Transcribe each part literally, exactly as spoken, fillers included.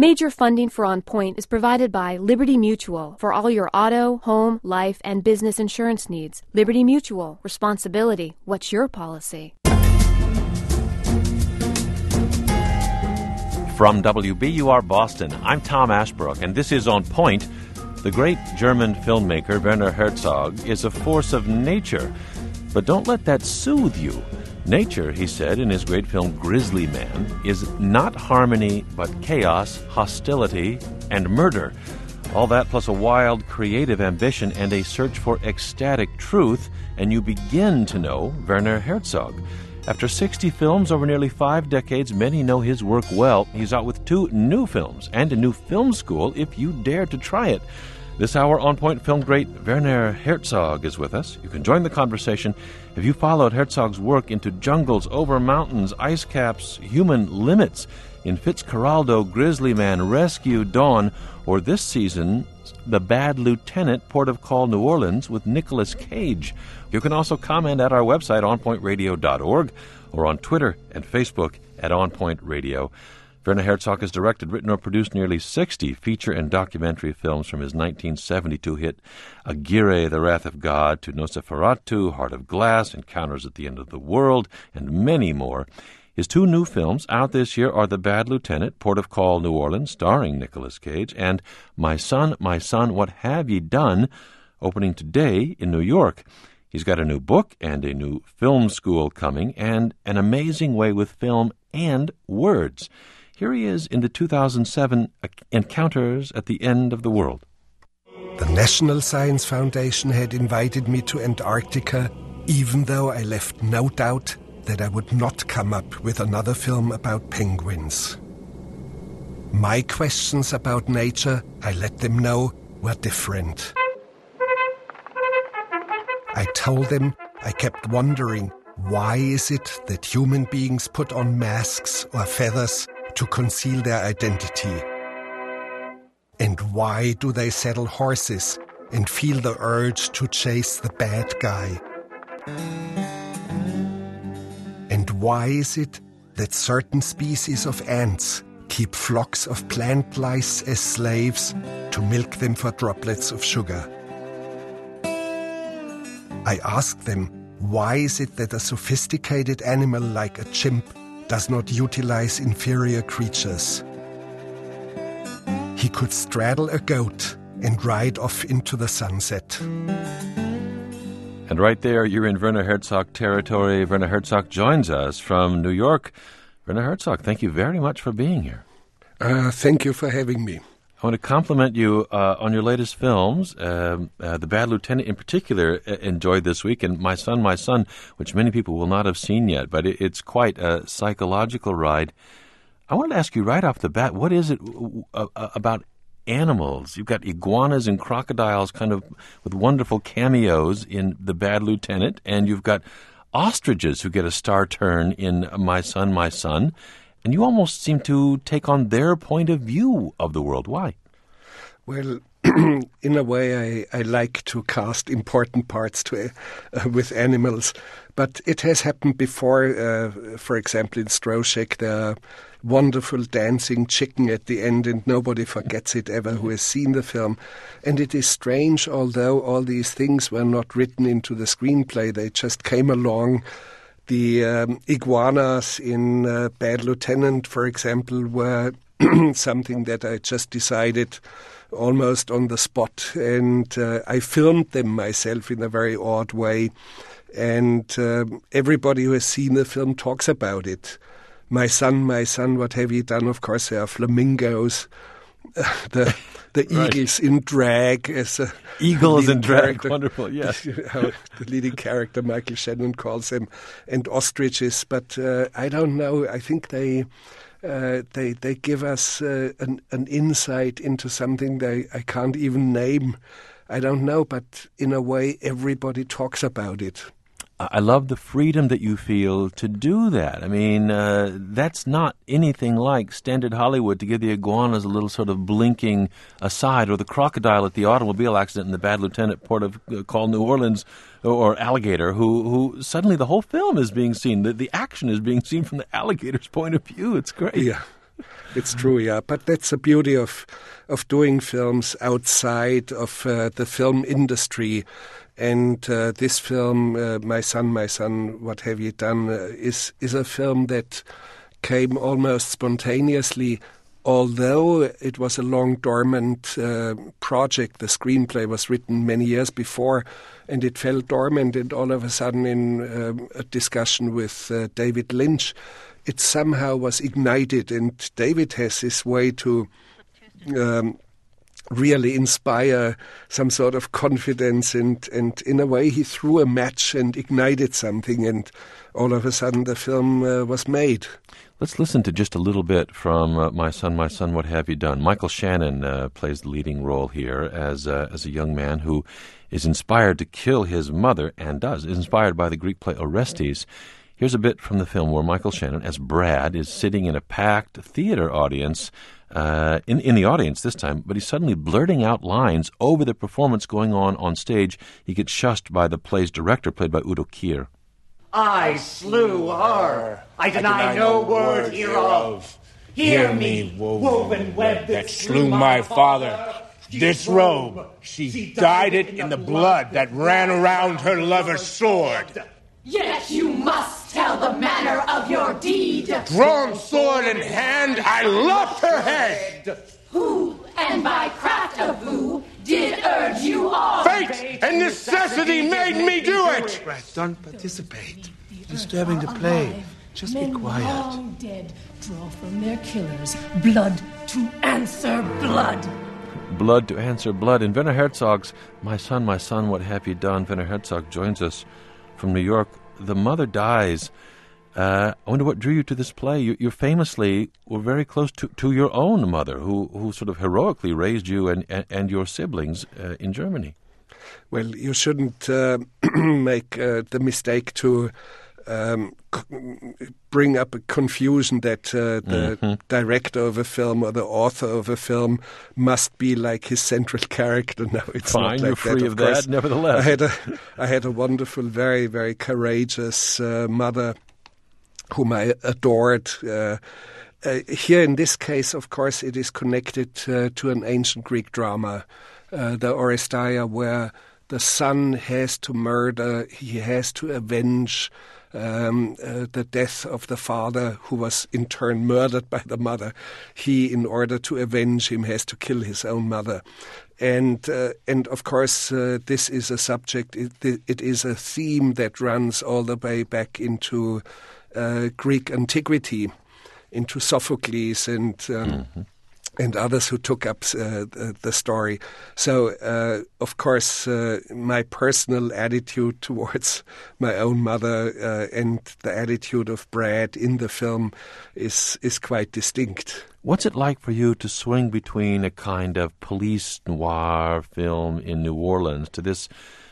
Major funding for On Point is provided by Liberty Mutual for all your auto, home, life, and business insurance needs. Liberty Mutual. Responsibility. What's your policy? From W B U R Boston, I'm Tom Ashbrook, and this is On Point. The great German filmmaker Werner Herzog is a force of nature, but don't let that soothe you. Nature, he said in his great film Grizzly Man, is not harmony but chaos, hostility, and murder. All that plus a wild, creative ambition and a search for ecstatic truth, and you begin to know Werner Herzog. After sixty films over nearly five decades, many know his work well. He's out with two new films and a new film school if you dare to try it. This hour, On Point film great Werner Herzog is with us. You can join the conversation if you followed Herzog's work into jungles, over mountains, ice caps, human limits in Fitzcarraldo, Grizzly Man, Rescue, Dawn, or this season, The Bad Lieutenant, Port of Call, New Orleans, with Nicolas Cage. You can also comment at our website, on point radio dot org, or on Twitter and Facebook at On Point Radio. Werner Herzog has directed, written, or produced nearly sixty feature and documentary films, from his nineteen seventy-two hit Aguirre, The Wrath of God, to Nosferatu, Heart of Glass, Encounters at the End of the World, and many more. His two new films out this year are The Bad Lieutenant, Port of Call, New Orleans, starring Nicolas Cage, and My Son, My Son, What Have Ye Done?, opening today in New York. He's got a new book and a new film school coming, and an amazing way with film and words. Here he is in the two thousand seven Encounters at the End of the World. The National Science Foundation had invited me to Antarctica, even though I left no doubt that I would not come up with another film about penguins. My questions about nature, I let them know, were different. I told them I kept wondering, why is it that human beings put on masks or feathers to conceal their identity? And why do they saddle horses and feel the urge to chase the bad guy? And why is it that certain species of ants keep flocks of plant lice as slaves to milk them for droplets of sugar? I asked them, why is it that a sophisticated animal like a chimp does not utilize inferior creatures? He could straddle a goat and ride off into the sunset. And right there, you're in Werner Herzog territory. Werner Herzog joins us from New York. Werner Herzog, thank you very much for being here. Uh, thank you for having me. I want to compliment you uh, on your latest films. Uh, uh, The Bad Lieutenant in particular uh, enjoyed this week, and My Son, My Son, which many people will not have seen yet, but it, it's quite a psychological ride. I wanted to ask you right off the bat, what is it uh, uh, about animals? You've got iguanas and crocodiles kind of with wonderful cameos in The Bad Lieutenant, and you've got ostriches who get a star turn in My Son, My Son. And you almost seem to take on their point of view of the world. Why? Well, in a way, I, I like to cast important parts to uh, with animals. But it has happened before. Uh, for example, in Stroszek, there are wonderful dancing chicken at the end, and nobody forgets it ever who has seen the film. And it is strange, although all these things were not written into the screenplay, they just came along. The um, iguanas in uh, Bad Lieutenant, for example, were something that I just decided almost on the spot. And uh, I filmed them myself in a very odd way. And uh, everybody who has seen the film talks about it. My son, my son, what have you done? Of course, there are flamingos. the the right. Eagles in drag as a eagles in drag, character. Wonderful, yes. How the leading character Michael Shannon calls them, and ostriches. But uh, I don't know. I think they uh, they they give us uh, an an insight into something they I can't even name. I don't know, but in a way, everybody talks about it. I love the freedom that you feel to do that. I mean, uh, that's not anything like standard Hollywood to give the iguanas a little sort of blinking aside, or the crocodile at the automobile accident in The Bad Lieutenant, Port of uh, Call, New Orleans, or, or alligator, who, who suddenly the whole film is being seen. The, the action is being seen from the alligator's point of view. It's great. Yeah. It's true, yeah. But that's the beauty of of doing films outside of uh, the film industry. And uh, this film, uh, My Son, My Son, What Have You Done, uh, is is a film that came almost spontaneously, although it was a long dormant uh, project. The screenplay was written many years before, and it fell dormant, and all of a sudden in um, a discussion with uh, David Lynch, it somehow was ignited, and David has this way to um, really inspire some sort of confidence, and, and in a way he threw a match and ignited something, and all of a sudden the film uh, was made. Let's listen to just a little bit from uh, My Son, My Son, What Have You Done? Michael Shannon uh, plays the leading role here as, uh, as a young man who is inspired to kill his mother, and does, inspired by the Greek play Orestes. Here's a bit from the film where Michael Shannon, as Brad, is sitting in a packed theater audience, uh, in, in the audience this time, but he's suddenly blurting out lines over the performance going on on stage. He gets shushed by the play's director, played by Udo Kier. I slew her. I deny, I deny no word hereof. Hear me, woven web that slew my father. This robe, she dyed it in the blood that ran around her lover's sword. Yet you must tell the manner of your deed. Drawn sword in hand, I lopped her head. Who, and by craft of who, did urge you on? Fate and necessity made me do it. Don't participate. Disturbing the play. Just be quiet. Long dead draw from their killers blood to answer blood. Blood to answer blood. In Werner Herzog's My Son, My Son, What Have You Done? Werner Herzog joins us from New York. The mother dies. Uh, I wonder what drew you to this play. You, you famously were very close to, to your own mother, who, who sort of heroically raised you and, and, and your siblings uh, in Germany. Well, you shouldn't uh, make uh, the mistake to um, c- bring up a confusion that uh, the mm-hmm. director of a film or the author of a film must be like his central character. No, it's Fine, not like you're free that. of, of that, course, nevertheless. I had a, I had a wonderful, very, very courageous uh, mother whom I adored. Uh, uh, here in this case, of course, it is connected uh, to an ancient Greek drama, uh, the Oresteia, where the son has to murder, he has to avenge um, uh, the death of the father, who was in turn murdered by the mother. He, in order to avenge him, has to kill his own mother. And, uh, and of course, uh, this is a subject, it, it is a theme that runs all the way back into uh, Greek antiquity, into Sophocles and um, mm-hmm. and others who took up uh, the, the story. So, uh, of course, uh, my personal attitude towards my own mother uh, and the attitude of Brad in the film is is quite distinct. What's it like for you to swing between a kind of police noir film in New Orleans to this,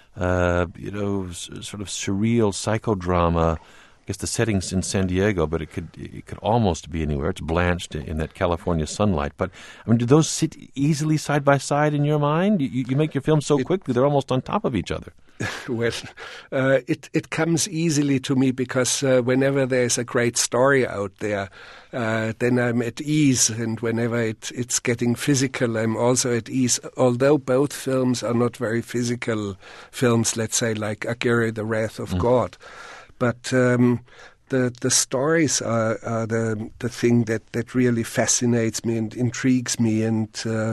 uh, you know, s- sort of surreal psychodrama? I guess the setting's in San Diego, but it could it could almost be anywhere. It's blanched in that California sunlight. But I mean, do those sit easily side by side in your mind? You, you make your films so it, quickly; they're almost on top of each other. Well, uh, it it comes easily to me because uh, whenever there's a great story out there, uh, then I'm at ease, and whenever it, it's getting physical, I'm also at ease. Although both films are not very physical films, let's say like Aguirre, The Wrath of mm. God. But um, the the stories are, are the the thing that, that really fascinates me and intrigues me. And uh,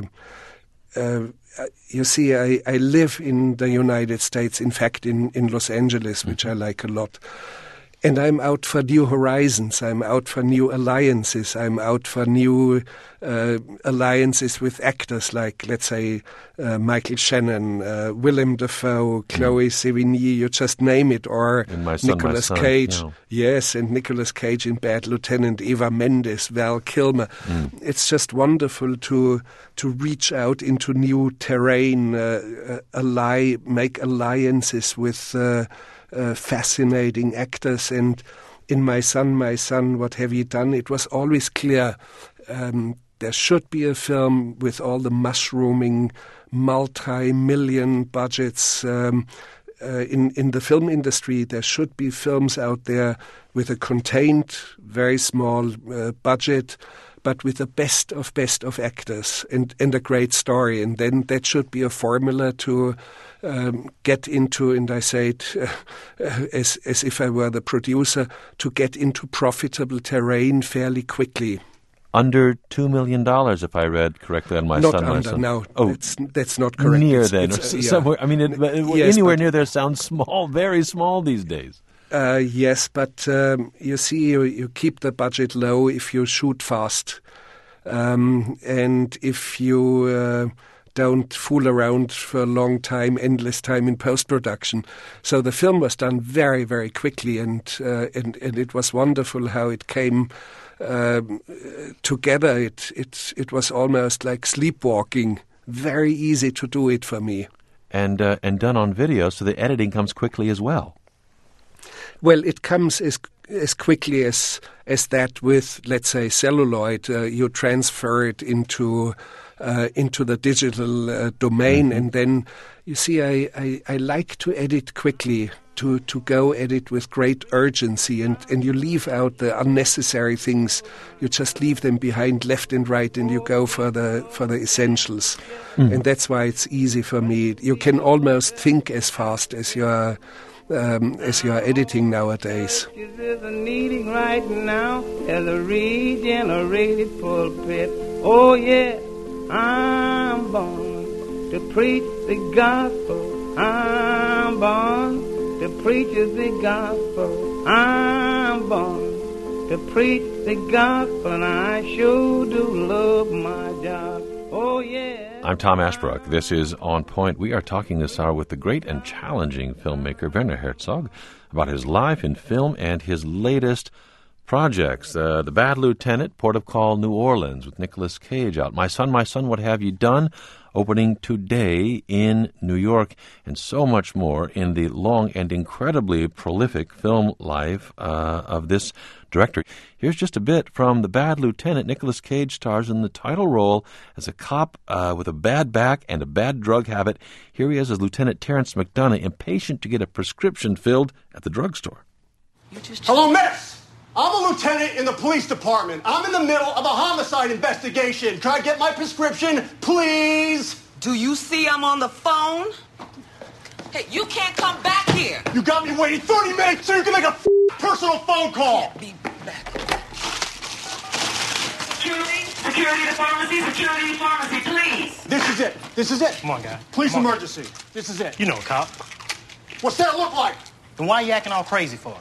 uh, you see, I, I live in the United States, in fact, in, in Los Angeles, which I like a lot. And I'm out for new horizons. I'm out for new alliances. I'm out for new uh, alliances with actors like, let's say, uh, Michael Shannon, uh, Willem Dafoe, Chloe Sevigny, you just name it, or Nicolas Cage. Yeah. Yes, and Nicolas Cage in Bad Lieutenant, Eva Mendes, Val Kilmer. Mm. It's just wonderful to to reach out into new terrain, uh, uh, ally, make alliances with Uh, Uh, fascinating actors. And in My Son, My Son, What Have You Done? It was always clear um, there should be a film with all the mushrooming, multi-million budgets. Um, uh, in, in the film industry, there should be films out there with a contained, very small uh, budget, but with the best of best of actors and, and a great story. And then that should be a formula to um, get into, and I say it uh, uh, as, as if I were the producer, to get into profitable terrain fairly quickly. Under two million dollars, if I read correctly on My not Son, My under, Son. No, oh, that's, that's not correct. Near it's, then, it's, or uh, somewhere. yeah. I mean, it, it, yes, anywhere but, near there sounds small, very small these days. Uh, yes, but um, you see, you, you keep the budget low if you shoot fast. Um, and if you uh, don't fool around for a long time, endless time in post-production. So the film was done very, very quickly, and uh, and, and it was wonderful how it came um, together. It, it, it was almost like sleepwalking. Very easy to do it for me. And, uh, and done on video, so the editing comes quickly as well. Well, it comes as as quickly as as that with, let's say, celluloid. Uh, you transfer it into uh, into the digital uh, domain, mm-hmm. and then you see, I, I, I like to edit quickly, to, to go edit with great urgency, and, and you leave out the unnecessary things. You just leave them behind, left and right, and you go for the for the essentials. Mm. And that's why it's easy for me. You can almost think as fast as you're Um, as you are editing nowadays. Is a needing right now as a regenerated pulpit. Oh yeah, I'm born to preach the gospel. I'm born to preach the gospel. I'm born to preach the gospel, and I sure do love my job. Oh yeah. I'm Tom Ashbrook. This is On Point. We are talking this hour with the great and challenging filmmaker Werner Herzog about his life in film and his latest projects. Uh, The Bad Lieutenant, Port of Call, New Orleans, with Nicolas Cage out. My Son, My Son, What Have You Done? Opening today in New York, and so much more in the long and incredibly prolific film life uh, of this director. Here's just a bit from The Bad Lieutenant. Nicolas Cage stars in the title role as a cop uh, with a bad back and a bad drug habit. Here he is as Lieutenant Terrence McDonough, impatient to get a prescription filled at the drugstore. Hello, miss! I'm a lieutenant in the police department. I'm in the middle of a homicide investigation. Can I get my prescription, please? Do you see I'm on the phone? Hey, you can't come back here. You got me waiting thirty minutes so you can make a f- personal phone call. Can't be back. Security, security to pharmacy, security to pharmacy, please. This is it. This is it. Come on, guy. Police Come on. emergency. This is it. You know a cop. What's that look like? Then why are you acting all crazy for?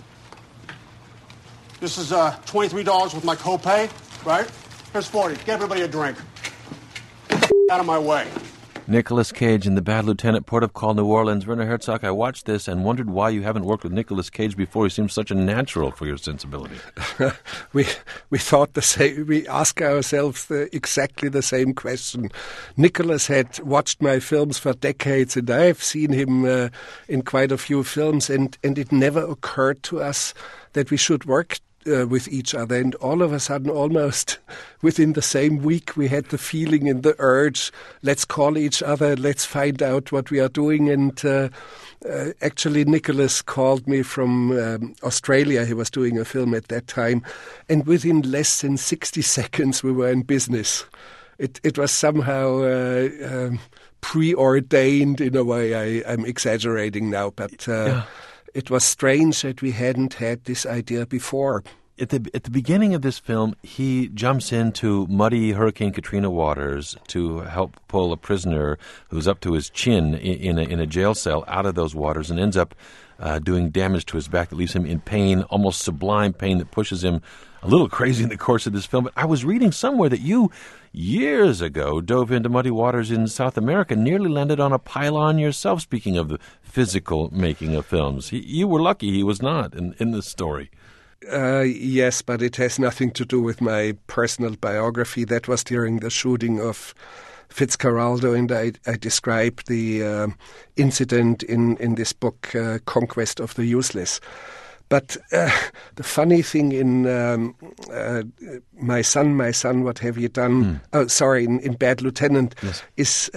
This is uh, twenty-three dollars with my copay, right? Here's forty. Get everybody a drink. Get the f- out of my way. Nicolas Cage in The Bad Lieutenant, Port of Call, New Orleans. Werner Herzog, I watched this and wondered why you haven't worked with Nicolas Cage before. He seems such a natural for your sensibility. we we thought the same. We ask ourselves the, exactly the same question. Nicolas had watched my films for decades, and I've seen him uh, in quite a few films, and, and it never occurred to us that we should work Uh, with each other, and all of a sudden, almost within the same week, we had the feeling and the urge, let's call each other, let's find out what we are doing. And uh, uh, actually Nicolas called me from um, Australia. He was doing a film at that time, and within less than sixty seconds we were in business. It, it was somehow uh, um, preordained in a way. I, I'm exaggerating now, but uh, yeah. It was strange that we hadn't had this idea before. At the at the beginning of this film, he jumps into muddy Hurricane Katrina waters to help pull a prisoner who's up to his chin in, in, a, in a jail cell out of those waters, and ends up uh, doing damage to his back that leaves him in pain, almost sublime pain that pushes him a little crazy in the course of this film. But I was reading somewhere that you, years ago, dove into muddy waters in South America, nearly landed on a pylon yourself, speaking of the physical making of films. He, you were lucky he was not in, in this story. Uh, yes, but it has nothing to do with my personal biography. That was during the shooting of Fitzcarraldo, and I, I described the uh, incident in, in this book, uh, Conquest of the Useless. But uh, the funny thing in um, uh, My Son, My Son, What Have You Done? Mm. Oh, sorry, in, in Bad Lieutenant, yes. is uh,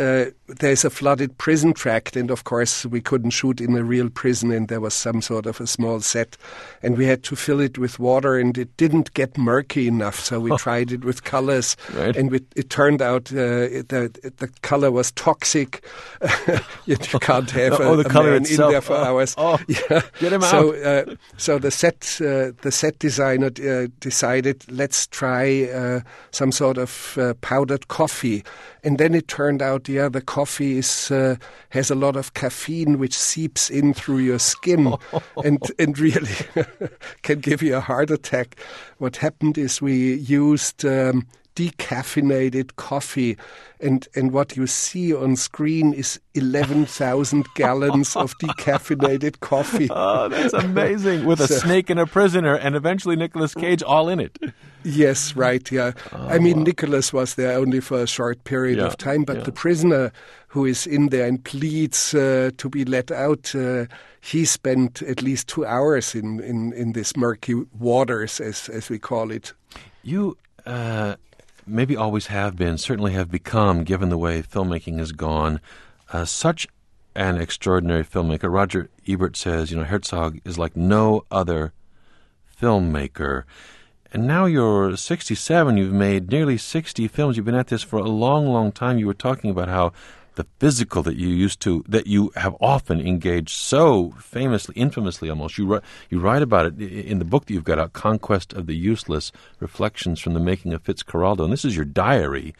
there's a flooded prison tract, and of course we couldn't shoot in a real prison, and there was some sort of a small set, and we had to fill it with water, and it didn't get murky enough, so we tried it with colors, right. and we, it turned out uh, it, the, the color was toxic. you can't have oh, a, the a color man itself. in there for oh, hours. Oh, yeah. Get him so, out. Uh, so the set uh, the set designer uh, decided, let's try uh, some sort of uh, powdered coffee. And then it turned out, yeah, the coffee is uh, has a lot of caffeine which seeps in through your skin and, and really can give you a heart attack. What happened is we used um, decaffeinated coffee, and, and what you see on screen is eleven thousand gallons of decaffeinated coffee. Oh, that's amazing. With a so, snake and a prisoner and eventually Nicolas Cage all in it. Yes, right, yeah. Oh, I mean, wow. Nicholas was there only for a short period yeah, of time, but yeah. the prisoner who is in there and pleads uh, to be let out, uh, he spent at least two hours in, in, in this murky waters, as, as we call it. You uh, maybe always have been, certainly have become, given the way filmmaking has gone, uh, such an extraordinary filmmaker. Roger Ebert says, you know, Herzog is like no other filmmaker. And now you're sixty-seven, you've made nearly sixty films. You've been at this for a long, long time. You were talking about how the physical that you used to, that you have often engaged so famously, infamously almost. You, you write about it in the book that you've got out, Conquest of the Useless, Reflections from the Making of Fitzcarraldo. And this is your diary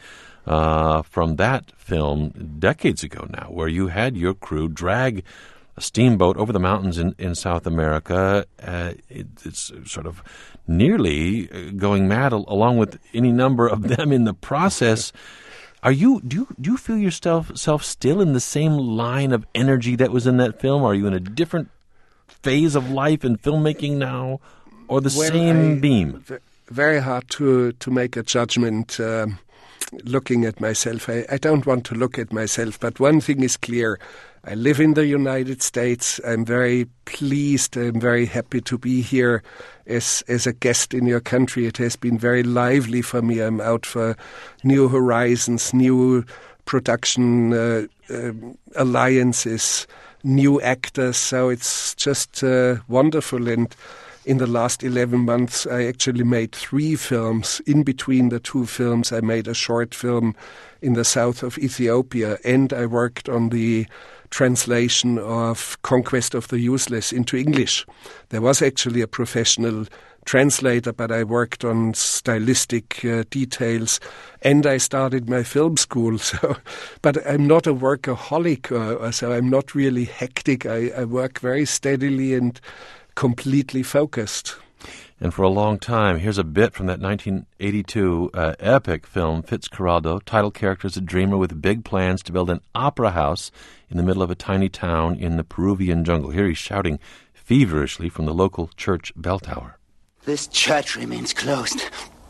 uh, from that film decades ago now, where you had your crew drag a steamboat over the mountains in, in South America. Uh, it, it's sort of nearly going mad along with any number of them in the process. Are you do you do you feel yourself self still in the same line of energy that was in that film? Are you in a different phase of life and filmmaking now, or the well, same I, beam? Very hard to to make a judgment. Um, looking at myself, I, I don't want to look at myself, but one thing is clear. I live in the United States. I'm very pleased. I'm very happy to be here as as a guest in your country. It has been very lively for me. I'm out for new horizons, new production uh, uh, alliances, new actors. So it's just uh, wonderful. And in the last eleven months, I actually made three films. In between the two films, I made a short film in the south of Ethiopia, and I worked on the translation of Conquest of the Useless into English. There was actually a professional translator, but I worked on stylistic uh, details, and I started my film school. So, but I'm not a workaholic, uh, so I'm not really hectic. I, I work very steadily and completely focused. And for a long time, here's a bit from that nineteen eighty-two uh, epic film, Fitzcarraldo. Title character is a dreamer with big plans to build an opera house in the middle of a tiny town in the Peruvian jungle. Here he's shouting feverishly from the local church bell tower. This church remains closed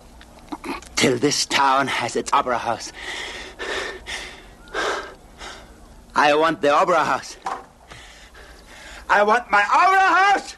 till this town has its opera house. I want the opera house. I want my opera house!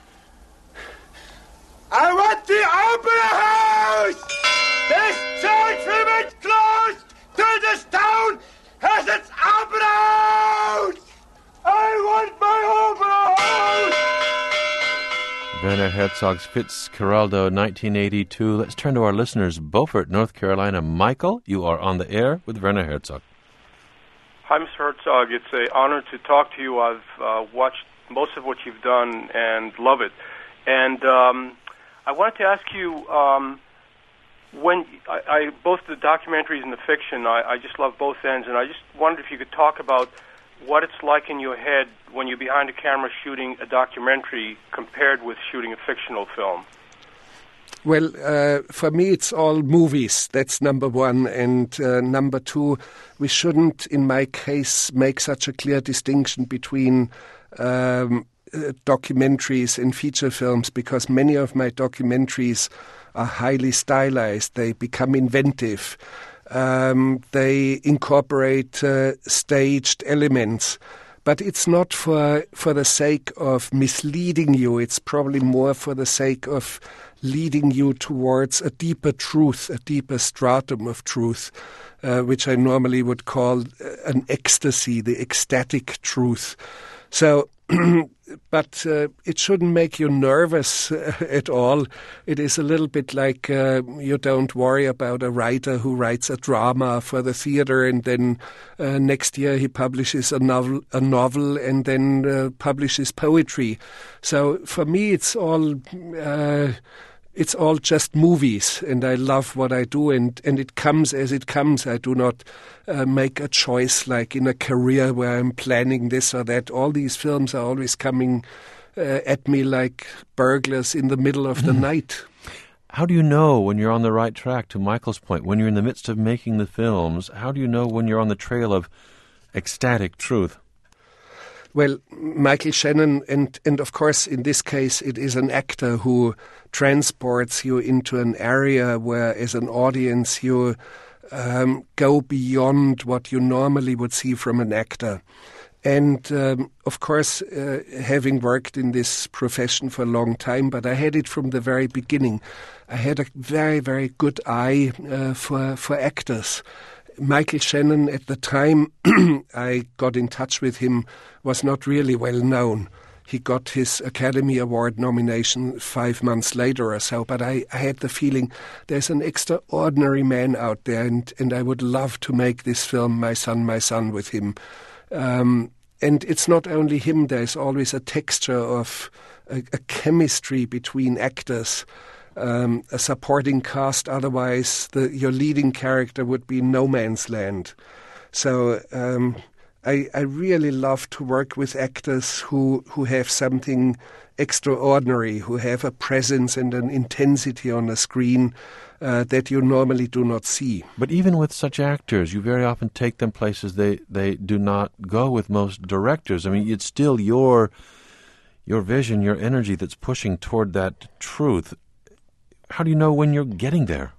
I want the opera house! This church remains closed till this town has its opera house! I want my opera house! Werner Herzog's Fitzcarraldo, nineteen eighty-two. Let's turn to our listeners. Beaufort, North Carolina. Michael, you are on the air with Werner Herzog. Hi, Mister Herzog. It's an honor to talk to you. I've uh, watched most of what you've done and love it. And um, I wanted to ask you, um, when I, I both the documentaries and the fiction, I, I just love both ends, and I just wondered if you could talk about what it's like in your head when you're behind a camera shooting a documentary compared with shooting a fictional film. Well, uh, for me, it's all movies. That's number one. And uh, number two, we shouldn't, in my case, make such a clear distinction between um, uh, documentaries and feature films, because many of my documentaries are highly stylized. They become inventive. Um, they incorporate uh, staged elements. But it's not for for the sake of misleading you. It's probably more for the sake of leading you towards a deeper truth, a deeper stratum of truth, uh, which I normally would call an ecstasy, the ecstatic truth. So, but uh, it shouldn't make you nervous uh, at all. It is a little bit like uh, you don't worry about a writer who writes a drama for the theater and then uh, next year he publishes a novel, a novel and then uh, publishes poetry. So for me, it's all... Uh, It's all just movies, and I love what I do, and, and it comes as it comes. I do not uh, make a choice like in a career where I'm planning this or that. All these films are always coming uh, at me like burglars in the middle of the night. How do you know when you're on the right track, to Michael's point, when you're in the midst of making the films? How do you know when you're on the trail of ecstatic truth? Well, Michael Shannon, and, and of course in this case it is an actor who transports you into an area where as an audience you um, go beyond what you normally would see from an actor. And um, of course, uh, having worked in this profession for a long time, but I had it from the very beginning. I had a very, very good eye uh, for, for actors. Michael Shannon, at the time I got in touch with him, was not really well known. He got his Academy Award nomination five months later or so, but I, I had the feeling there's an extraordinary man out there, and, and I would love to make this film, My Son, My Son, with him. Um, and it's not only him, there's always a texture of a, a chemistry between actors. Um, a supporting cast, otherwise the, your leading character would be no man's land. So um, I, I really love to work with actors who, who have something extraordinary, who have a presence and an intensity on the screen uh, that you normally do not see. But even with such actors, you very often take them places they, they do not go with most directors. I mean, it's still your your vision, your energy that's pushing toward that truth. How do you know when you're getting there?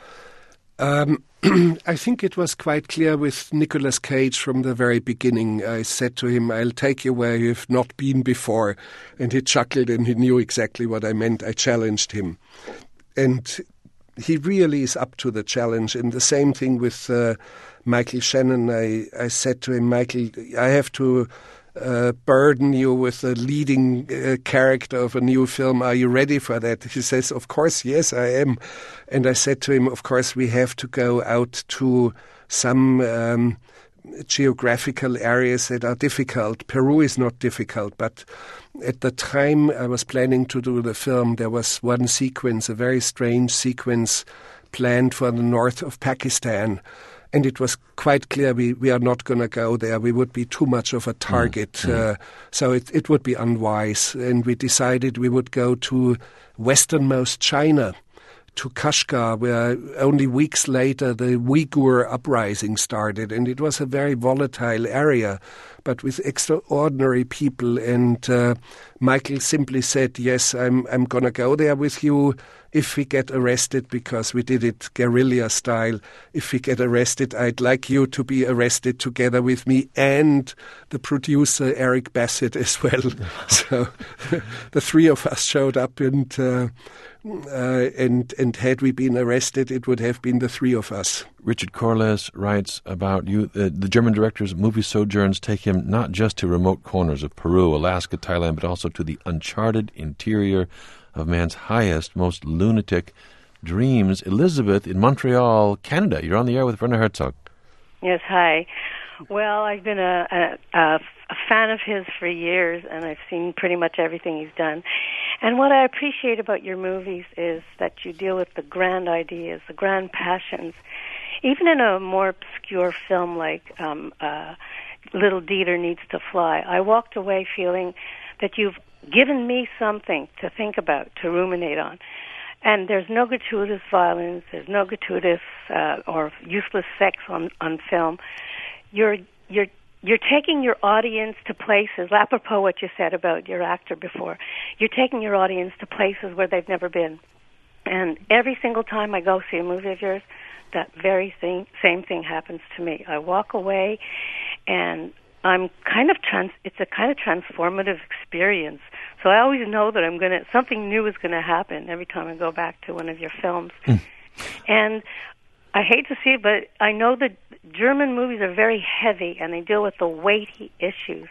Um, I think it was quite clear with Nicolas Cage from the very beginning. I said to him, I'll take you where you've not been before. And he chuckled and he knew exactly what I meant. I challenged him. And he really is up to the challenge. And the same thing with uh, Michael Shannon. I, I said to him, Michael, I have to... Uh, burden you with the leading uh, character of a new film. Are you ready for that? He says, of course, yes, I am. And I said to him, of course, we have to go out to some um, geographical areas that are difficult. Peru is not difficult, but at the time I was planning to do the film, there was one sequence, a very strange sequence planned for the north of Pakistan. And it was quite clear we, we are not going to go there. We would be too much of a target. Mm, mm. Uh, so it, it would be unwise. And we decided we would go to westernmost China, to Kashgar, where only weeks later the Uyghur uprising started. And it was a very volatile area, but with extraordinary people. And uh, Michael simply said, yes, I'm, I'm going to go there with you. If we get arrested, because we did it guerrilla style, if we get arrested, I'd like you to be arrested together with me and the producer, Eric Bassett, as well. So the three of us showed up, and, uh, uh, and, and had we been arrested, it would have been the three of us. Richard Corliss writes about you. Uh, the German director's movie sojourns take him not just to remote corners of Peru, Alaska, Thailand, but also to the uncharted interior of man's highest, most lunatic dreams. Elizabeth in Montreal, Canada. You're on the air with Werner Herzog. Yes, hi. Well, I've been a, a, a fan of his for years, and I've seen pretty much everything he's done. And what I appreciate about your movies is that you deal with the grand ideas, the grand passions. Even in a more obscure film like um, uh, Little Dieter Needs to Fly, I walked away feeling that you've given me something to think about, to ruminate on. And there's no gratuitous violence, there's no gratuitous uh, or useless sex on, on film. You're you're you're taking your audience to places, apropos what you said about your actor before, you're taking your audience to places where they've never been. And every single time I go see a movie of yours, that very thing, same thing happens to me. I walk away and I'm kind of trans, it's a kind of transformative experience So I always know that I'm going to, something new is going to happen every time I go back to one of your films. Mm. And I hate to see it, but I know that German movies are very heavy and they deal with the weighty issues.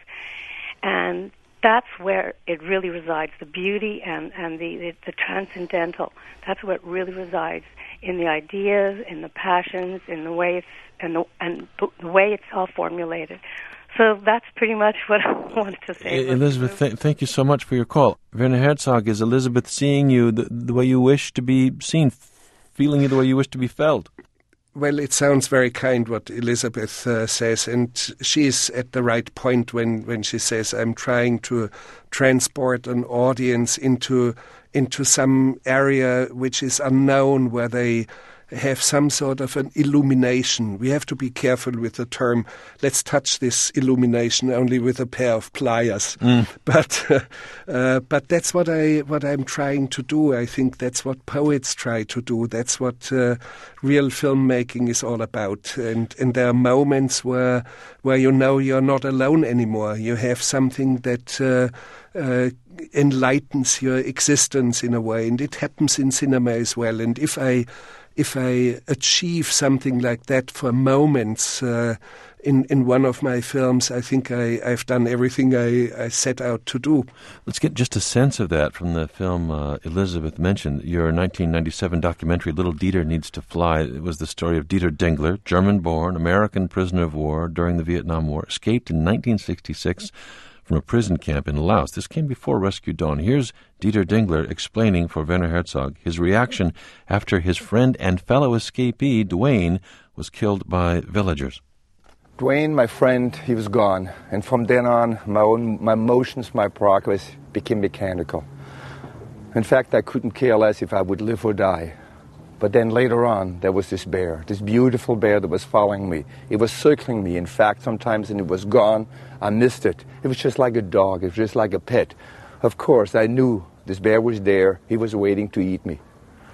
And that's where it really resides, the beauty and, and the, the, the transcendental. That's where it really resides, in the ideas, in the passions, in the way it's, and the, and the way it's all formulated. So that's pretty much what I wanted to say. Elizabeth, th- thank you so much for your call. Werner Herzog, is Elizabeth seeing you the, the way you wish to be seen, feeling you the way you wish to be felt? Well, it sounds very kind what Elizabeth uh, says, and she's at the right point when, when she says, I'm trying to transport an audience into into some area which is unknown, where they have some sort of an illumination. We have to be careful with the term, let's touch this illumination only with a pair of pliers. Mm. But uh, uh, but that's what, I, what I'm trying to do. I think that's what poets try to do. That's what uh, real filmmaking is all about. And, and there are moments where, where you know you're not alone anymore. You have something that uh, uh, enlightens your existence in a way. And it happens in cinema as well. And if I... If I achieve something like that for moments uh, in, in one of my films, I think I, I've done everything I, I set out to do. Let's get just a sense of that from the film uh, Elizabeth mentioned. Your nineteen ninety-seven documentary, Little Dieter Needs to Fly. It was the story of Dieter Dengler, German-born, American prisoner of war during the Vietnam War, escaped in nineteen sixty-six from a prison camp in Laos. This came before Rescue Dawn. Here's Dieter Dengler explaining for Werner Herzog his reaction after his friend and fellow escapee, Dwayne, was killed by villagers. Dwayne, my friend, he was gone. And from then on, my own, my emotions, my progress became mechanical. In fact, I couldn't care less if I would live or die. But then later on, there was this bear, this beautiful bear that was following me. It was circling me, in fact, sometimes, and it was gone. I missed it. It was just like a dog. It was just like a pet. Of course, I knew this bear was there. He was waiting to eat me.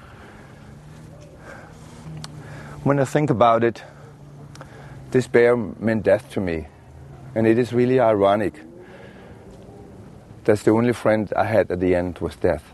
When I think about it, this bear meant death to me. And it is really ironic. That's the only friend I had at the end was death.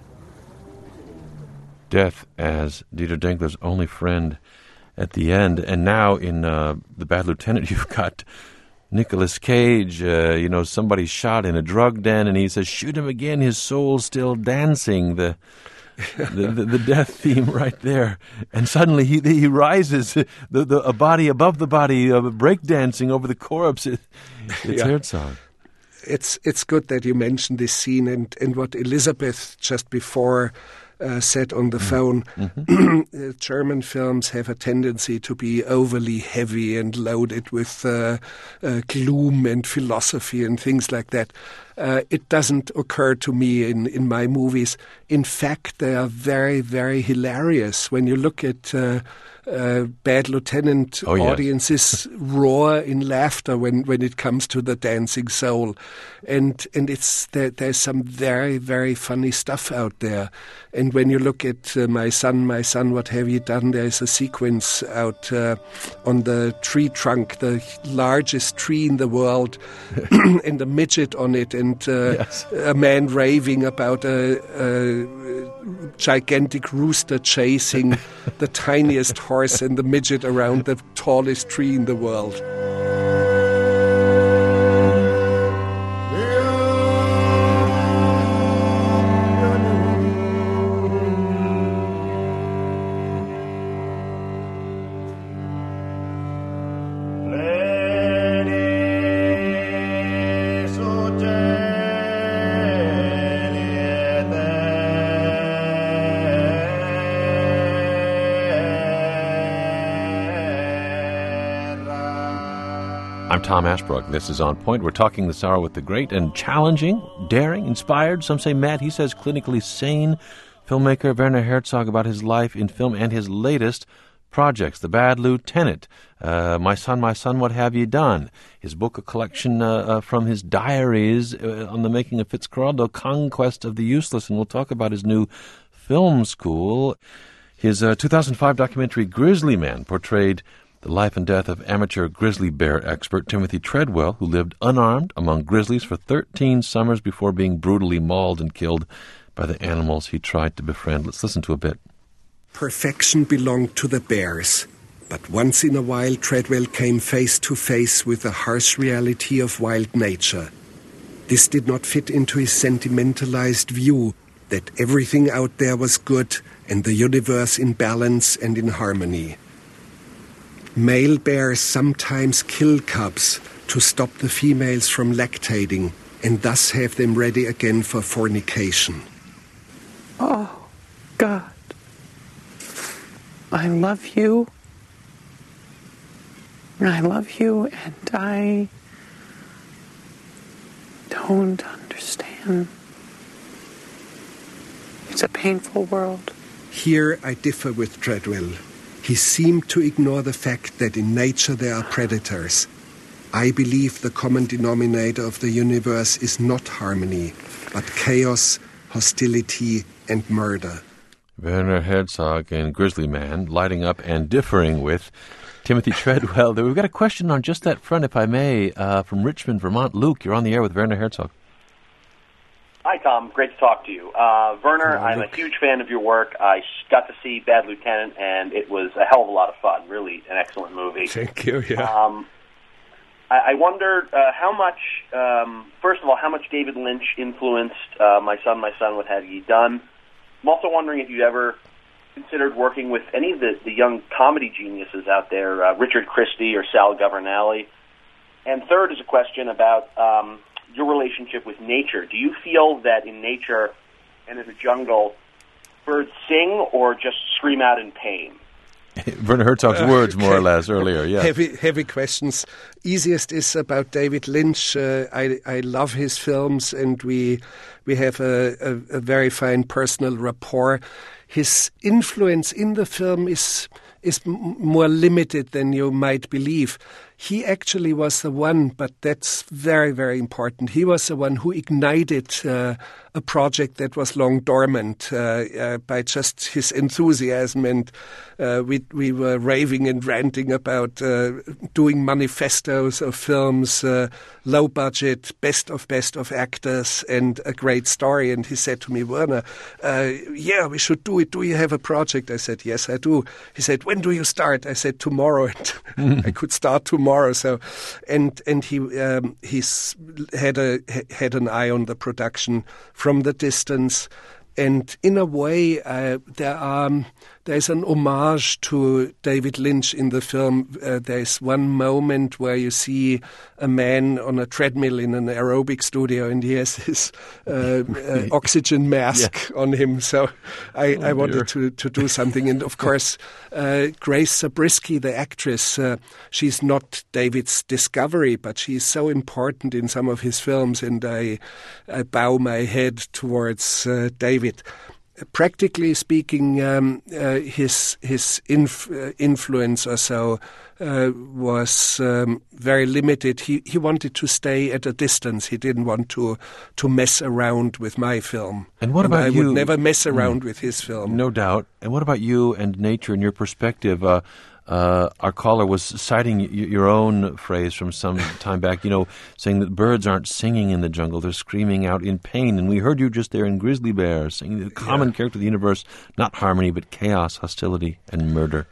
Death as Dieter Dengler's only friend at the end. And now in uh, The Bad Lieutenant, you've got Nicolas Cage, uh, you know, somebody shot in a drug den, and he says, shoot him again, his soul's still dancing. The the, the, the death theme right there. And suddenly he he rises, the, the a body above the body, uh, breakdancing over the corpse. It, it's yeah. Herzog. It's, it's good that you mentioned this scene, and, and what Elizabeth just before Uh, said on the phone. Mm-hmm. German films have a tendency to be overly heavy and loaded with uh, uh, gloom and philosophy and things like that. Uh, it doesn't occur to me in, in my movies. In fact, they are very, very hilarious. When you look at uh, uh, Bad Lieutenant, oh, yes. audiences roar in laughter when, when it comes to the dancing soul. And and it's there, there's some very, very funny stuff out there. And when you look at uh, My Son, My Son, What Have You Done? There's a sequence out uh, on the tree trunk, the largest tree in the world, and a midget on it, and uh, yes. a man raving about a, a gigantic rooster chasing the tiniest horse and the midget around the tallest tree in the world. I'm Tom Ashbrook. This is On Point. We're talking this hour with the great and challenging, daring, inspired, some say mad, he says clinically sane filmmaker Werner Herzog about his life in film and his latest projects, The Bad Lieutenant, uh, My Son, My Son, What Have You Done? His book, a collection uh, uh, from his diaries uh, on the making of Fitzcarraldo, Conquest of the Useless, and we'll talk about his new film school. His uh, two thousand five documentary, Grizzly Man, portrayed the life and death of amateur grizzly bear expert Timothy Treadwell, who lived unarmed among grizzlies for thirteen summers before being brutally mauled and killed by the animals he tried to befriend. Let's listen to a bit. Perfection belonged to the bears, but once in a while Treadwell came face to face with the harsh reality of wild nature. This did not fit into his sentimentalized view that everything out there was good and the universe in balance and in harmony. Male bears sometimes kill cubs to stop the females from lactating and thus have them ready again for fornication. Oh, God. I love you. I love you, and I don't understand. It's a painful world. Here I differ with Treadwell. He seemed to ignore the fact that in nature there are predators. I believe the common denominator of the universe is not harmony, but chaos, hostility, and murder. Werner Herzog in Grizzly Man, lighting up and differing with Timothy Treadwell. We've got a question on just that front, if I may, uh, from Richmond, Vermont. Luke, you're on the air with Werner Herzog. Hi, Tom. Great to talk to you. Uh, Werner, Hello, I'm Luke. a huge fan of your work. I got to see Bad Lieutenant, and it was a hell of a lot of fun. Really an excellent movie. Thank you, yeah. Um, I, I wonder uh, how much, um, first of all, how much David Lynch influenced uh, My Son, My Son, What Have Ye Done? I'm also wondering if you'd ever considered working with any of the, the young comedy geniuses out there, uh, Richard Christie or Sal Governale. And third is a question about um, your relationship with nature. Do you feel that in nature and in the jungle, birds sing or just scream out in pain? Werner Herzog's words, more or less, earlier, yeah. Heavy, heavy questions. Easiest is about David Lynch. Uh, I, I love his films, and we we have a, a, a very fine personal rapport. His influence in the film is is m- more limited than you might believe. He actually was the one, but that's very, very important. He was the one who ignited uh, a project that was long dormant uh, uh, by just his enthusiasm. And uh, we we were raving and ranting about uh, doing manifestos of films, uh, low budget, best of best of actors, and a great story. And he said to me, Werner, uh, yeah, we should do it. Do you have a project? I said, yes, I do. He said, when do you start? I said, tomorrow. And I could start tomorrow. So, and and he um, he's had a had an eye on the production from the distance, and in a way, uh, there are there's an homage to David Lynch in the film. Uh, there's one moment where you see a man on a treadmill in an aerobic studio, and he has his uh, uh, oxygen mask yeah. on him. So I, oh, I wanted to, to do something. And of course, uh, Grace Zabriskie, the actress, uh, she's not David's discovery, but she's so important in some of his films, and I, I bow my head towards uh, David. Practically speaking, um, uh, his his inf- uh, influence or so uh, was um, very limited. He he wanted to stay at a distance. He didn't want to to mess around with my film. And what and about I you? I would never mess around mm, with his film. No doubt. And what about you and nature and your perspective? Uh, Uh, our caller was citing y- your own phrase from some time back, you know, saying that birds aren't singing in the jungle, they're screaming out in pain. And we heard you just there in Grizzly Bear saying the common yeah. character of the universe, not harmony, but chaos, hostility, and murder.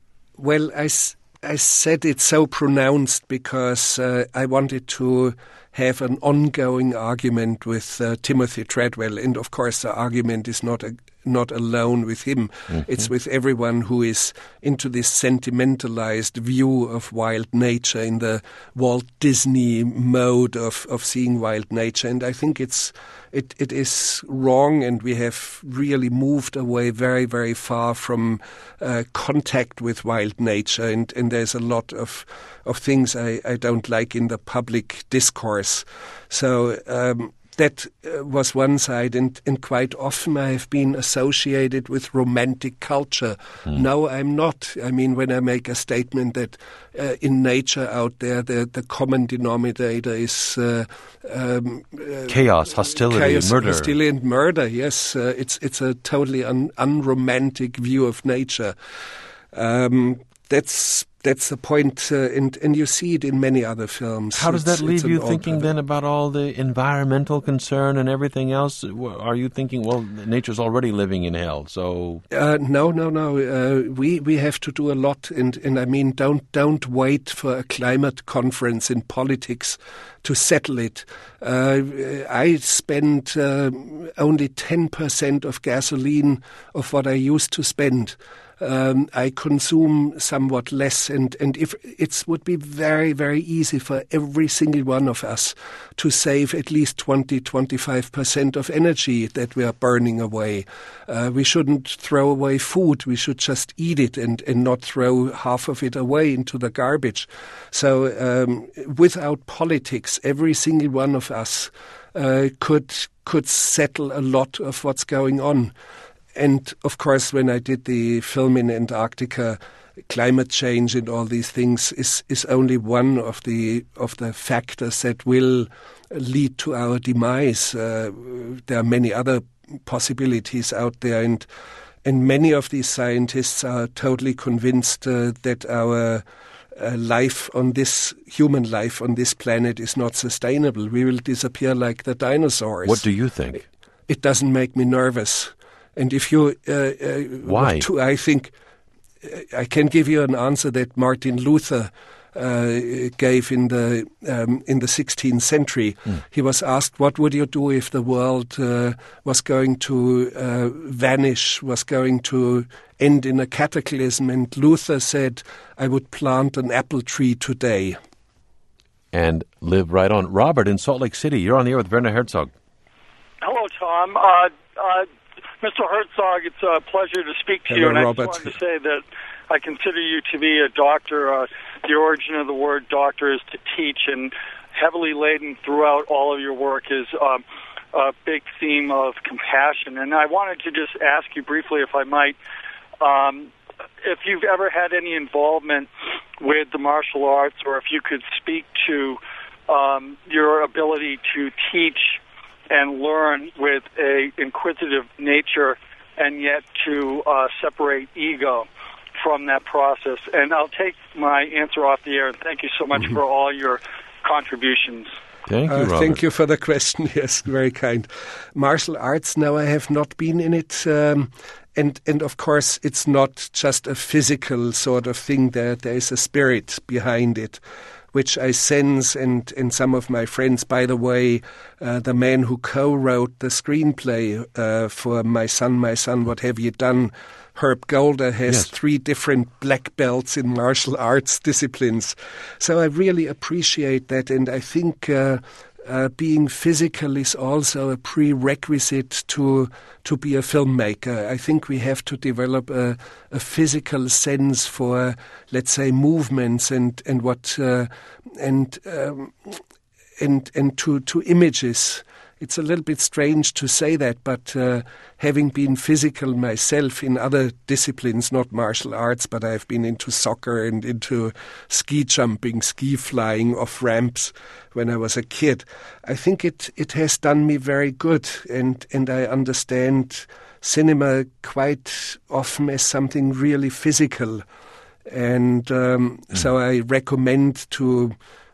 Well, I, s- I said it so pronounced because uh, I wanted to have an ongoing argument with uh, Timothy Treadwell. And of course, the argument is not a not alone with him. Mm-hmm. It's with everyone who is into this sentimentalized view of wild nature in the Walt Disney mode of, of seeing wild nature. And I think it's it, it is wrong, and we have really moved away very, very far from uh, contact with wild nature. And, and there's a lot of, of things I, I don't like in the public discourse. So um, that uh, was one side, and, and quite often I have been associated with romantic culture. Mm. No, I'm not. I mean, when I make a statement that uh, in nature out there, the, the common denominator is uh, um, uh, chaos, hostility, chaos, murder. Hostility and murder, yes. Uh, it's, it's a totally un, unromantic view of nature. Um, that's that's the point, uh, and, and you see it in many other films. How does it's, that leave you old, thinking then about all the environmental concern and everything else? Are you thinking, well, nature's already living in hell, so... Uh, no, no, no. Uh, we, we have to do a lot, and, and I mean, don't, don't wait for a climate conference in politics to settle it. Uh, I spend uh, only ten percent of gasoline of what I used to spend. Um, I consume somewhat less, and, and if it would be very, very easy for every single one of us to save at least twenty, twenty-five percent of energy that we are burning away. Uh, we shouldn't throw away food. We should just eat it and, and not throw half of it away into the garbage. So um, without politics, every single one of us uh, could could settle a lot of what's going on. And, of course, when I did the film in Antarctica, climate change and all these things is, is only one of the of the factors that will lead to our demise. Uh, there are many other possibilities out there, and and many of these scientists are totally convinced uh, that our uh, life on this, human life on this planet is not sustainable. We will disappear like the dinosaurs. What do you think? It doesn't make me nervous. And if you... Uh, uh, Why? To, I think I can give you an answer that Martin Luther uh, gave in the um, in the sixteenth century. Mm. He was asked, what would you do if the world uh, was going to uh, vanish, was going to end in a cataclysm? And Luther said, I would plant an apple tree today. And live right on. Robert in Salt Lake City, you're on the air with Werner Herzog. Hello, Tom. Uh, uh, Mister Herzog, it's a pleasure to speak to Hello, you. And Robert. I just wanted to say that I consider you to be a doctor. Uh, the origin of the word doctor is to teach, and heavily laden throughout all of your work is um, a big theme of compassion. And I wanted to just ask you briefly, if I might, um, if you've ever had any involvement with the martial arts, or if you could speak to um, your ability to teach and learn with a inquisitive nature, and yet to uh, separate ego from that process. And I'll take my answer off the air, and thank you so much mm-hmm. for all your contributions. Thank you, uh, Robert. Thank you for the question. Yes, very kind. Martial arts, no, I have not been in it. Um, and, and of course, it's not just a physical sort of thing. There, there is a spirit behind it, which I sense, and, and some of my friends, by the way, uh, the man who co-wrote the screenplay uh, for My Son, My Son, What Have You Done? Herb Golder has yes. three different black belts in martial arts disciplines. So I really appreciate that, and I think uh, uh, being physical is also a prerequisite to to be a filmmaker. I think we have to develop a, a physical sense for, let's say, movements and and what uh, and um, and and to to images. It's a little bit strange to say that, but uh, having been physical myself in other disciplines, not martial arts, but I've been into soccer and into ski jumping, ski flying off ramps when I was a kid, I think it, it has done me very good, and, and I understand cinema quite often as something really physical. And um, mm. so I recommend to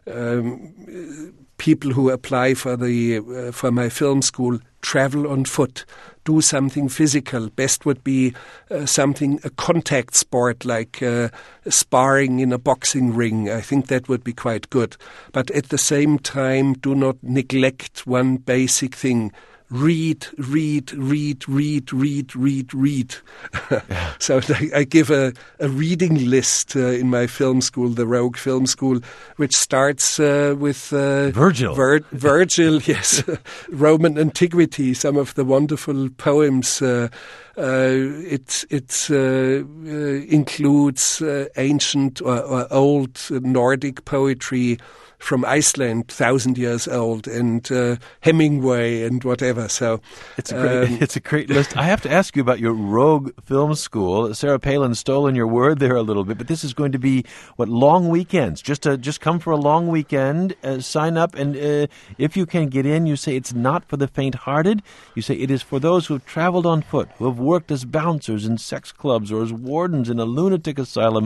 um, people who apply for the uh, for my film school, travel on foot, do something physical. Best would be uh, something, a contact sport like uh, sparring in a boxing ring. I think that would be quite good. But at the same time, do not neglect one basic thing. Read, read, read, read, read, read, read. So I, I give a, a reading list uh, in my film school, the Rogue Film School, which starts uh, with uh, Virgil. Vir- Virgil, yes, Roman antiquity, some of the wonderful poems. Uh, uh, it it uh, uh, includes uh, ancient or, or old Nordic poetry from Iceland, thousand years old, and uh, Hemingway and whatever. So it's a great, um, it's a great list. I have to ask you about your Rogue Film School. Sarah Palin stolen your word there a little bit, but this is going to be what, long weekends? Just to just come for a long weekend, uh, sign up, and uh, if you can get in, you say it's not for the faint-hearted. You say it is for those who have traveled on foot, who have worked as bouncers in sex clubs or as wardens in a lunatic asylum,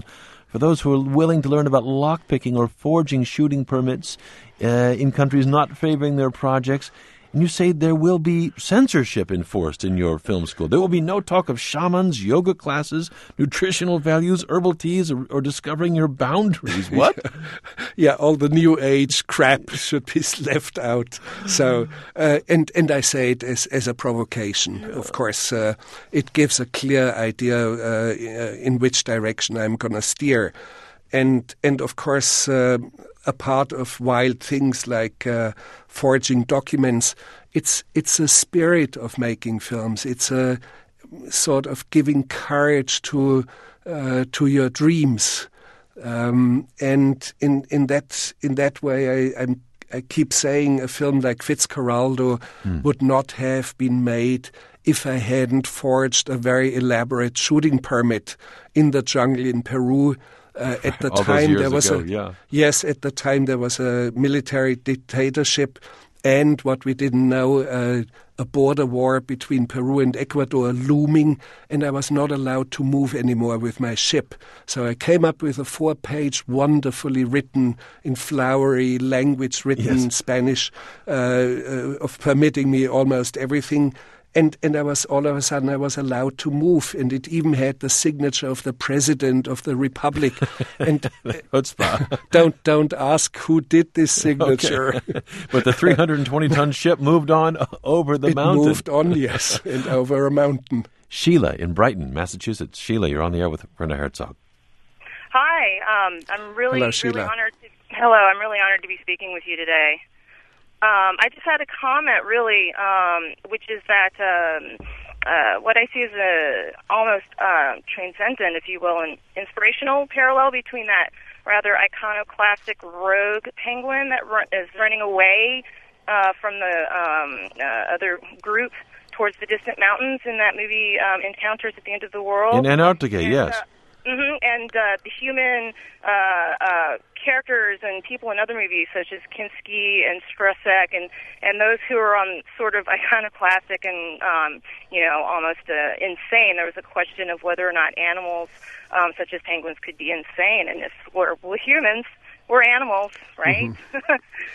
for those who are willing to learn about lockpicking or forging shooting permits uh, in countries not favoring their projects. And you say there will be censorship enforced in your film school. There will be no talk of shamans, yoga classes, nutritional values, herbal teas, or, or discovering your boundaries. What? Yeah, all the new age crap should be left out. So, uh, and and I say it as, as a provocation. Of course, uh, it gives a clear idea uh, in which direction I'm going to steer. And, and of course, uh, a part of wild things like uh, forging documents, it's it's a spirit of making films. It's a sort of giving courage to uh, to your dreams, um, and in in that in that way, I I'm, I keep saying a film like Fitzcarraldo mm. would not have been made if I hadn't forged a very elaborate shooting permit in the jungle in Peru. Uh, at the All time those there was ago, a yeah. yes at the time there was a military dictatorship, and what we didn't know, uh, a border war between Peru and Ecuador looming, and I was not allowed to move anymore with my ship. So I came up with a four-page, wonderfully written, in flowery language written Yes. Spanish, uh, uh, of permitting me almost everything. And and I was all of a sudden I was allowed to move, and it even had the signature of the president of the republic. And don't don't ask who did this signature. Okay. But the three hundred twenty ton ship moved on over the it mountain. moved on, yes, and over a mountain. Sheila in Brighton, Massachusetts. Sheila, you're on the air with Werner Herzog. Hi, um, I'm really, Hello, Sheila. really honored. To, hello, I'm really honored to be speaking with you today. Um, I just had a comment, really, um, which is that um, uh, what I see is a almost uh, transcendent, if you will, an inspirational parallel between that rather iconoclastic rogue penguin that run, is running away uh, from the um, uh, other group towards the distant mountains in that movie um, Encounters at the End of the World. In Antarctica, and, yes. Uh, Mm-hmm. And uh, the human uh, uh, characters and people in other movies, such as Kinski and Stresek, and, and those who are on sort of iconoclastic and, um, you know, almost uh, insane. There was a question of whether or not animals, um, such as penguins, could be insane. And if we're, we're humans, we're animals, right? Mm-hmm.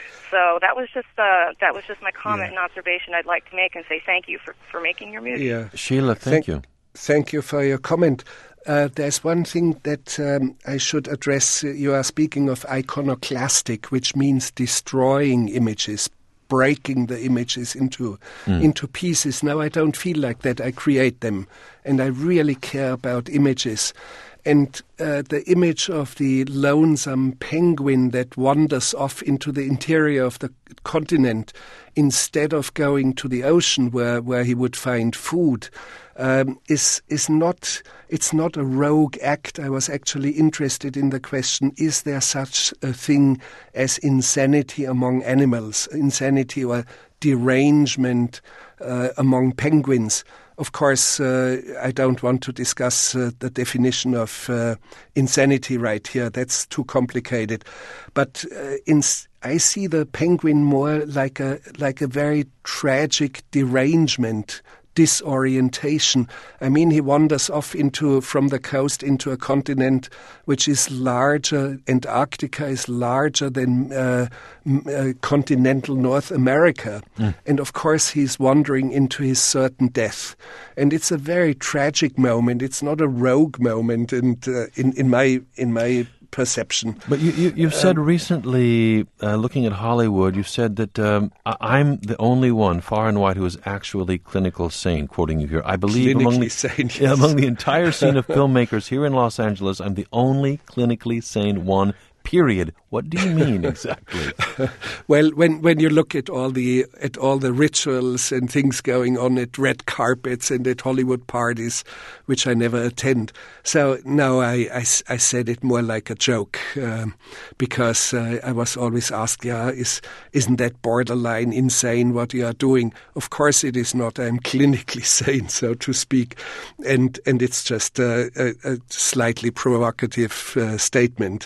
So that was just uh, that was just my comment yeah. and observation I'd like to make, and say thank you for, for making your movie. Yeah. Sheila, thank, thank you. Thank you for your comment. Uh, there's one thing that um, I should address. You are speaking of iconoclastic, which means destroying images, breaking the images into mm. into pieces. Now, I don't feel like that. I create them, and I really care about images. And uh, the image of the lonesome penguin that wanders off into the interior of the continent instead of going to the ocean where, where he would find food um, is is not it's not a rogue act. I was actually interested in the question: is there such a thing as insanity among animals, insanity or derangement uh, among penguins? Of course, uh, I don't want to discuss uh, the definition of uh, insanity right here. That's too complicated. But uh, in, I see the penguin more like a like a very tragic derangement, disorientation. I mean, he wanders off into from the coast into a continent which is larger. Antarctica is larger than uh, m- uh, continental North America. Mm. And of course, he's wandering into his certain death. And it's a very tragic moment. It's not a rogue moment. And uh, in, in my in my perception. But you, you, you've um, said recently, uh, looking at Hollywood, you've said that um, I'm the only one, far and wide, who is actually clinical sane, quoting you here. I believe among the, sane, yes. yeah, among the entire scene of filmmakers here in Los Angeles, I'm the only clinically sane one, period. What do you mean exactly? Well, when when you look at all the at all the rituals and things going on at red carpets and at Hollywood parties, which I never attend. So no, I, I, I said it more like a joke um, because uh, I was always asked, yeah, is isn't that borderline insane what you are doing? Of course it is not. I'm clinically sane, so to speak, and and it's just a, a, a slightly provocative uh, statement.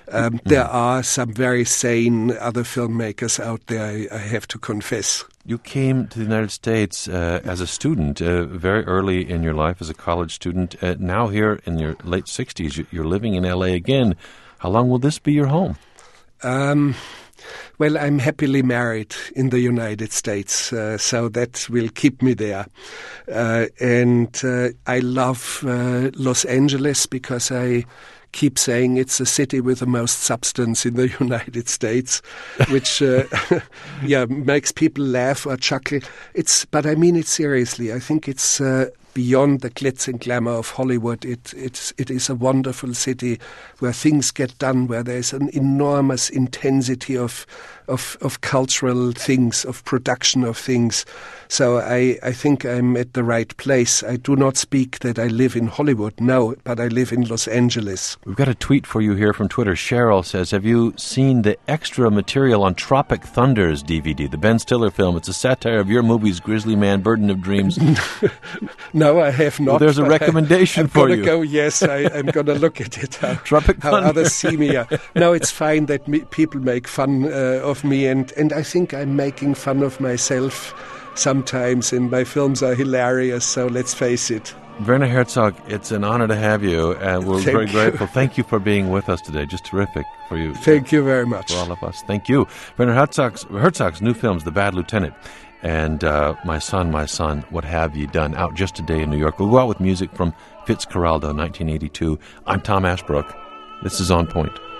Um, there are some very sane other filmmakers out there, I, I have to confess. You came to the United States uh, as a student uh, very early in your life, as a college student. Uh, now here in your late sixties, you're living in L A again. How long will this be your home? Um, well, I'm happily married in the United States, uh, so that will keep me there. Uh, and uh, I love uh, Los Angeles because I keep saying it's a city with the most substance in the United States, which uh, yeah makes people laugh or chuckle. It's, but I mean it seriously. I think it's uh, beyond the glitz and glamour of Hollywood. It it's it is a wonderful city where things get done, where there's an enormous intensity of of of cultural things, of production of things. So I, I think I'm at the right place. I do not speak that I live in Hollywood, no, but I live in Los Angeles. We've got a tweet for you here from Twitter. Cheryl says, have you seen the extra material on Tropic Thunders D V D, the Ben Stiller film? It's a satire of your movies, Grizzly Man, Burden of Dreams. No, I have not. Well, there's a recommendation I, I'm for gonna you. Go, yes, I, I'm going to look at it, how, Tropic how Thunder. others see me. No, it's fine that me, people make fun uh, of me, and, and I think I'm making fun of myself sometimes, and my films are hilarious, so let's face it. Werner Herzog, it's an honor to have you, and we're Thank very you. grateful. Thank you for being with us today. Just terrific for you. Thank you very much. For all of us. Thank you. Werner Herzog's, Herzog's new films, The Bad Lieutenant and uh, My Son, My Son, What Have You Done, out just today in New York. We'll go out with music from Fitzcarraldo, nineteen eighty-two. I'm Tom Ashbrook. This is On Point.